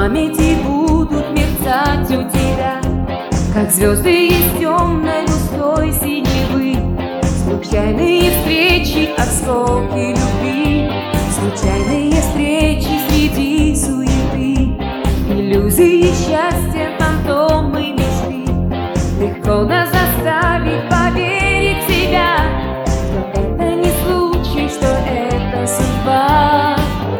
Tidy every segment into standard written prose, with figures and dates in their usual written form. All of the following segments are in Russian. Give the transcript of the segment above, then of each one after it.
памяти будут мерцать у тебя, как звезды из темной густой синевы. Случайные встречи, осколки любви, случайные встречи среди суеты, иллюзии счастья, фантомы мечты. Легко нас заставить поверить в себя, что это не случай, что это судьба.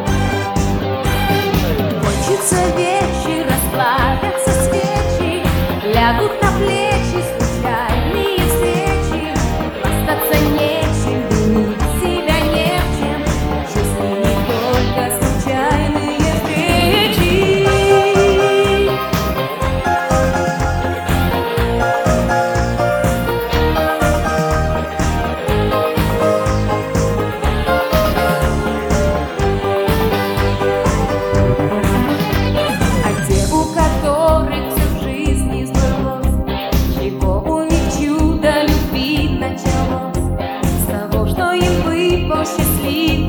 Кончится вечер, расплавятся свечи, лягут на плечи случайные встречи. Остаться нечем, винить себя не в чем, жизнь не только случайные встречи. А те, у которых всю жизнь не сбылось, чего у них чудо любви началось, с того, что им выпал счастливый